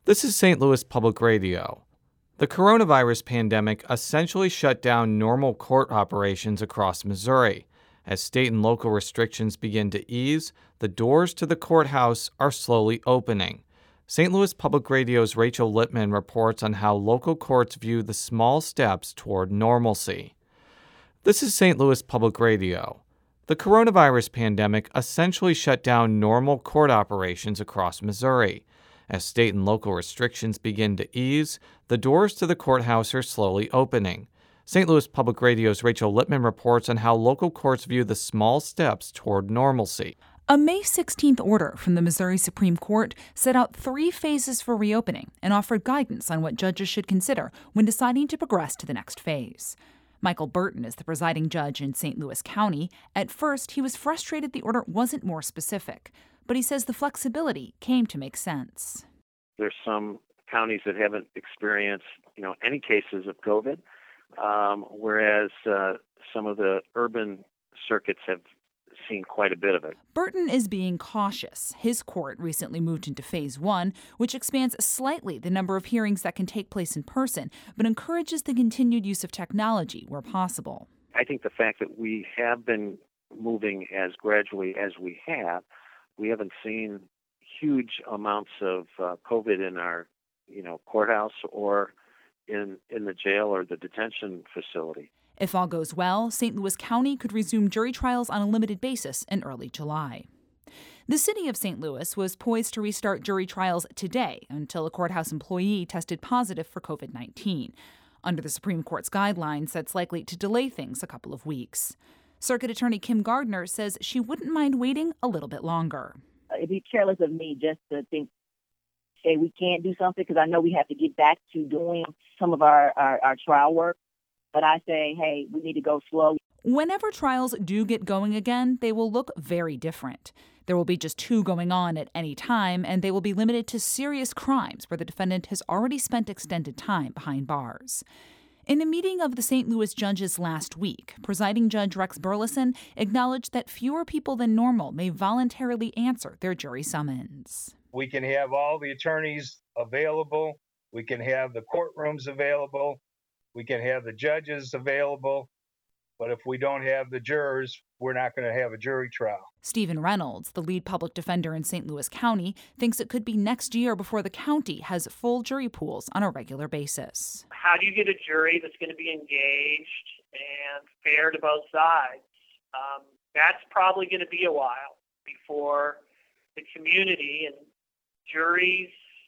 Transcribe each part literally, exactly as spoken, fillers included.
This is Saint Louis Public Radio. The coronavirus pandemic essentially shut down normal court operations across Missouri. As state and local restrictions begin to ease, the doors to the courthouse are slowly opening. Saint Louis Public Radio's Rachel Littman reports on how local courts view the small steps toward normalcy. This is Saint Louis Public Radio. The coronavirus pandemic essentially shut down normal court operations across Missouri. As state and local restrictions begin to ease, the doors to the courthouse are slowly opening. Saint Louis Public Radio's Rachel Littman reports on how local courts view the small steps toward normalcy. A May sixteenth order from the Missouri Supreme Court set out three phases for reopening and offered guidance on what judges should consider when deciding to progress to the next phase. Michael Burton is the presiding judge in Saint Louis County. At first, he was frustrated the order wasn't more specific, but he says the flexibility came to make sense. There's some counties that haven't experienced, you know, any cases of COVID, um, whereas uh, some of the urban circuits have seen quite a bit of it. Burton is being cautious. His court recently moved into phase one, which expands slightly the number of hearings that can take place in person, but encourages the continued use of technology where possible. I think the fact that we have been moving as gradually as we have, we haven't seen huge amounts of uh, COVID in our, you know, courthouse or in in the jail or the detention facility. If all goes well, Saint Louis County could resume jury trials on a limited basis in early July. The city of Saint Louis was poised to restart jury trials today until a courthouse employee tested positive for COVID nineteen. Under the Supreme Court's guidelines, that's likely to delay things a couple of weeks. Circuit Attorney Kim Gardner says she wouldn't mind waiting a little bit longer. It'd be careless of me just to think, hey, we can't do something, because I know we have to get back to doing some of our, our, our trial work. But I say, hey, we need to go slow. Whenever trials do get going again, they will look very different. There will be just two going on at any time, and they will be limited to serious crimes where the defendant has already spent extended time behind bars. In a meeting of the Saint Louis judges last week, presiding Judge Rex Burleson acknowledged that fewer people than normal may voluntarily answer their jury summons. We can have all the attorneys available. We can have the courtrooms available. We can have the judges available. But if we don't have the jurors, we're not going to have a jury trial. Stephen Reynolds, the lead public defender in Saint Louis County, thinks it could be next year before the county has full jury pools on a regular basis. How do you get a jury that's going to be engaged and fair to both sides? Um, that's probably going to be a while before the community and juries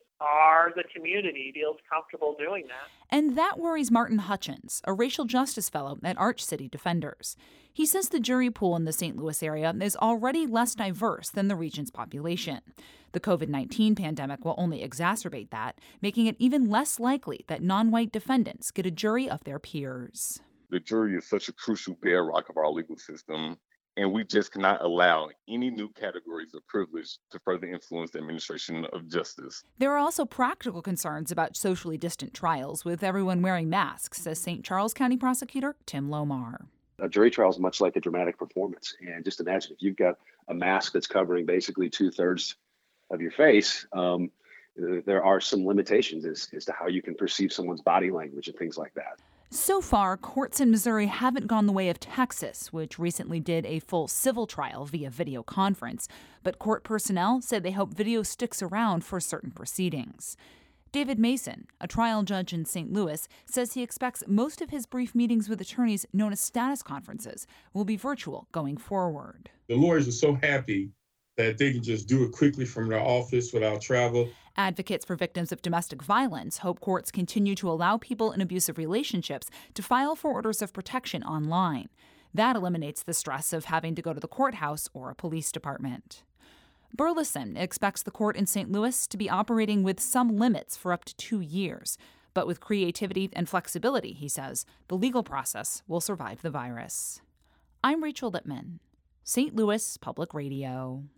are the community feels comfortable doing that. And that worries Martin Hutchins, a racial justice fellow at Arch City Defenders. He says the jury pool in the Saint Louis area is already less diverse than the region's population. The COVID nineteen pandemic will only exacerbate that, making it even less likely that non-white defendants get a jury of their peers. The jury is such a crucial bedrock of our legal system, and we just cannot allow any new categories of privilege to further influence the administration of justice. There are also practical concerns about socially distant trials with everyone wearing masks, says Saint Charles County Prosecutor Tim Lomar. A jury trial is much like a dramatic performance. And just imagine if you've got a mask that's covering basically two-thirds of your face, um, there are some limitations as, as to how you can perceive someone's body language and things like that. So far, courts in Missouri haven't gone the way of Texas, which recently did a full civil trial via video conference. But court personnel said they hope video sticks around for certain proceedings. David Mason, a trial judge in Saint Louis, says he expects most of his brief meetings with attorneys, known as status conferences, will be virtual going forward. The lawyers are so happy that they can just do it quickly from their office without travel. Advocates for victims of domestic violence hope courts continue to allow people in abusive relationships to file for orders of protection online. That eliminates the stress of having to go to the courthouse or a police department. Burleson expects the court in Saint Louis to be operating with some limits for up to two years. But with creativity and flexibility, he says, the legal process will survive the virus. I'm Rachel Littman, Saint Louis Public Radio.